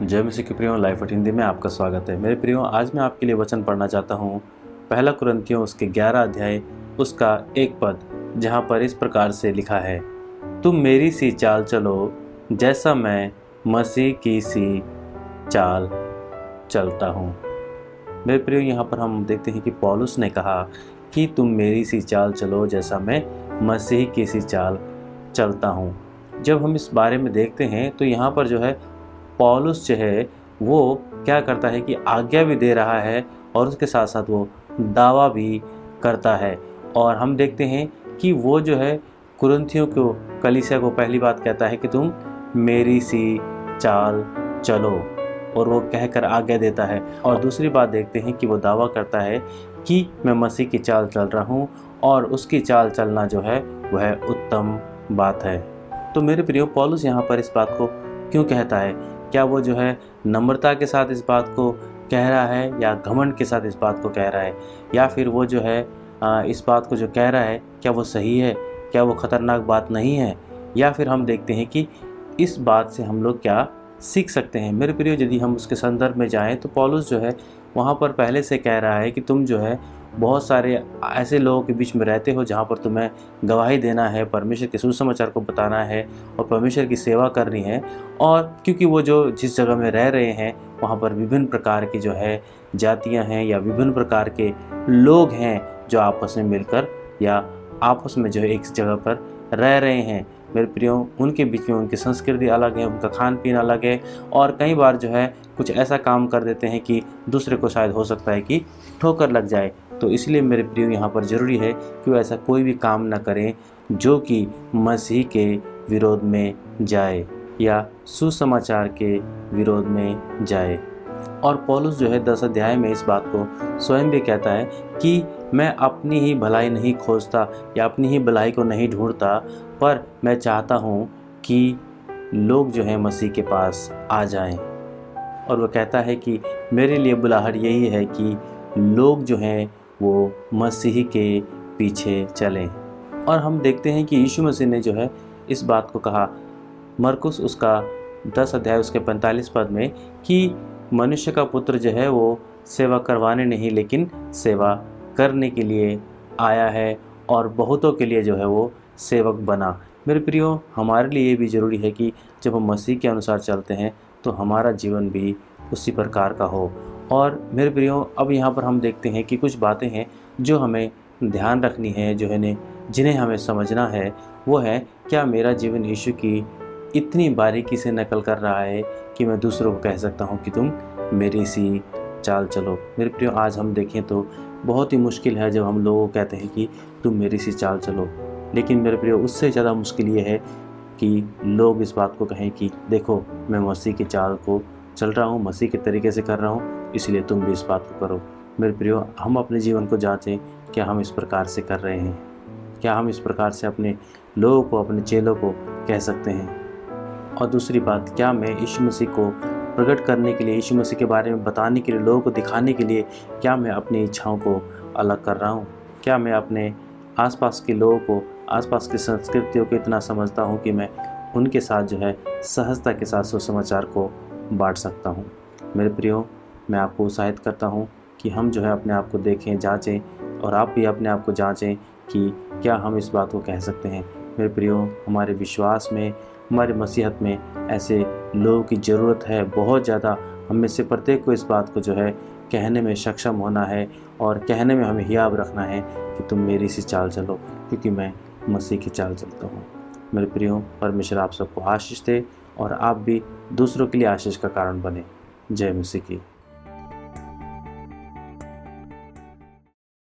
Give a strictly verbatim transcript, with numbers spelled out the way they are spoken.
जय मसीह के प्रियो, लाइफ एट हिंदी में आपका स्वागत है। मेरे प्रियो, आज मैं आपके लिए वचन पढ़ना चाहता हूँ पहला कुरिन्थियों उसके ग्यारह अध्याय उसका एक पद, जहाँ पर इस प्रकार से लिखा है, तुम मेरी सी चाल चलो जैसा मैं मसीह की सी चाल चलता हूँ। मेरे प्रियो, यहाँ पर हम देखते हैं कि पौलुस ने कहा कि तुम मेरी सी चाल चलो जैसा मैं मसीह की सी चाल चलता हूँ। जब हम इस बारे में देखते हैं तो यहाँ पर जो है पौलुस जो है वो क्या करता है कि आज्ञा भी दे रहा है और उसके साथ साथ वो दावा भी करता है। और हम देखते हैं कि वो जो है कुरिन्थियों को कलीसिया को पहली बात कहता है कि तुम मेरी सी चाल चलो, और वो कहकर आज्ञा देता है। और दूसरी बात देखते हैं कि वो दावा करता है कि मैं मसीह की चाल चल रहा हूँ और उसकी चाल चलना जो है वह उत्तम बात है। तो मेरे प्रियो, पौलुस यहाँ पर इस बात को क्यों कहता है? क्या वो जो है नम्रता के साथ इस बात को कह रहा है या घमंड के साथ इस बात को कह रहा है, या फिर वो जो है इस बात को जो कह रहा है क्या वो सही है, क्या वो खतरनाक बात नहीं है? या फिर हम देखते हैं कि इस बात से हम लोग क्या सीख सकते हैं। मेरे प्रियो, यदि हम उसके संदर्भ में जाएं तो पौलुस जो है वहाँ पर पहले से कह रहा है कि तुम जो है बहुत सारे ऐसे लोगों के बीच में रहते हो जहाँ पर तुम्हें गवाही देना है, परमेश्वर के सुसमाचार को बताना है और परमेश्वर की सेवा करनी है। और क्योंकि वो जो जिस जगह में रह रहे हैं वहाँ पर विभिन्न प्रकार की जो है जातियाँ हैं या विभिन्न प्रकार के लोग हैं जो आपस में मिलकर या आपस में जो है एक जगह पर रह रहे हैं। मेरे प्रियो, उनके बीच में उनकी संस्कृति अलग है, उनका खान पीन अलग है, और कई बार जो है कुछ ऐसा काम कर देते हैं कि दूसरे को शायद हो सकता है कि ठोकर लग जाए। तो इसलिए मेरे प्रियो, यहाँ पर ज़रूरी है कि वो ऐसा कोई भी काम न करें जो कि मसीह के विरोध में जाए या सुसमाचार के विरोध में जाए। और पौलुस जो है दस अध्याय में इस बात को स्वयं भी कहता है कि मैं अपनी ही भलाई नहीं खोजता या अपनी ही भलाई को नहीं ढूंढता, पर मैं चाहता हूँ कि लोग जो हैं मसीह के पास आ जाएं। और वह कहता है कि मेरे लिए बुलाहट यही है कि लोग जो हैं वो मसीह के पीछे चलें। और हम देखते हैं कि यीशु मसीह ने जो है इस बात को कहा मरकुस उसका दस अध्याय उसके पैंतालीस पद में कि मनुष्य का पुत्र जो है वो सेवा करवाने नहीं लेकिन सेवा करने के लिए आया है और बहुतों के लिए जो है वो सेवक बना। मेरे प्रियो, हमारे लिए भी ज़रूरी है कि जब हम मसीह के अनुसार चलते हैं तो हमारा जीवन भी उसी प्रकार का हो। और मेरे प्रियो, अब यहाँ पर हम देखते हैं कि कुछ बातें हैं जो हमें ध्यान रखनी है, जो है जिन्हें हमें समझना है। वो है, क्या मेरा जीवन यीशु की इतनी बारीकी से नकल कर रहा है कि मैं दूसरों को कह सकता हूँ कि तुम मेरी सी चाल चलो। मेरे प्रियो, आज हम देखें तो बहुत ही मुश्किल है जब हम लोगों को कहते हैं कि तुम मेरी सी चाल चलो। लेकिन मेरे प्रियो, उससे ज़्यादा मुश्किल ये है कि लोग इस बात को कहें कि देखो मैं मसीह की चाल को चल रहा हूँ, मसीह के तरीके से कर रहा हूँ, इसलिए तुम भी इस बात को करो। मेरे प्रियो, हम अपने जीवन को जांचें, क्या हम इस प्रकार से कर रहे हैं? क्या हम इस प्रकार से अपने लोगों को, अपने चेलों को कह सकते हैं? और दूसरी बात, क्या मैं यीशु मसीह को प्रकट करने के लिए, यीशु मसीह के बारे में बताने के लिए, लोगों को दिखाने के लिए क्या मैं अपनी इच्छाओं को अलग कर रहा हूँ? क्या मैं अपने आसपास के लोगों को, आसपास की संस्कृतियों को इतना समझता हूँ कि मैं उनके साथ जो है सहजता के साथ सुसमाचार को बांट सकता हूँ? मेरे प्रियो, मैं आपको उत्साहित करता हूँ कि हम जो है अपने आप को देखें, जांचें, और आप भी अपने आप को जांचें कि क्या हम इस बात को कह सकते हैं। मेरे प्रियो, हमारे विश्वास में, हमारे मसीहत में ऐसे लोगों की ज़रूरत है बहुत ज़्यादा। हम में से प्रत्येक को इस बात को जो है कहने में सक्षम होना है और कहने में हमें हियाब रखना है कि तुम मेरी सी चाल चलो, क्योंकि मैं मसीह की चाल चलता हूँ। मेरे प्रियो, परमेश्वर आप सबको आशीष दे और आप भी दूसरों के लिए आशीष का कारण बने। जय मसीह की।